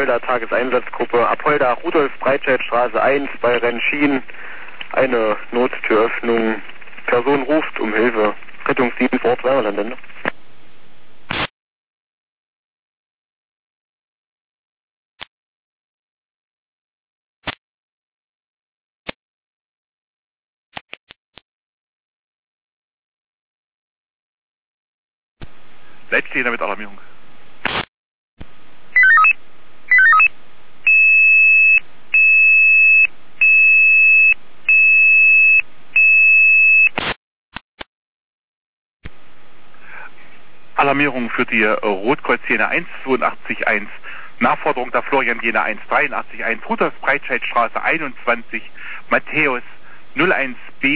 Apolda Tageseinsatzgruppe, Apolda Rudolf-Breitscheid-Straße 1 bei Rentschien, eine Nottüröffnung, Person ruft um Hilfe, Rettungsdienst vor Ort, Wärmerland. Leitstehender mit Alarmierung. Alarmierung für die Rotkreuz Jena 1, 82.1. Nachforderung der Florian Jena 1, 83.1. Rudolf Breitscheid Straße 21, Matthäus 01B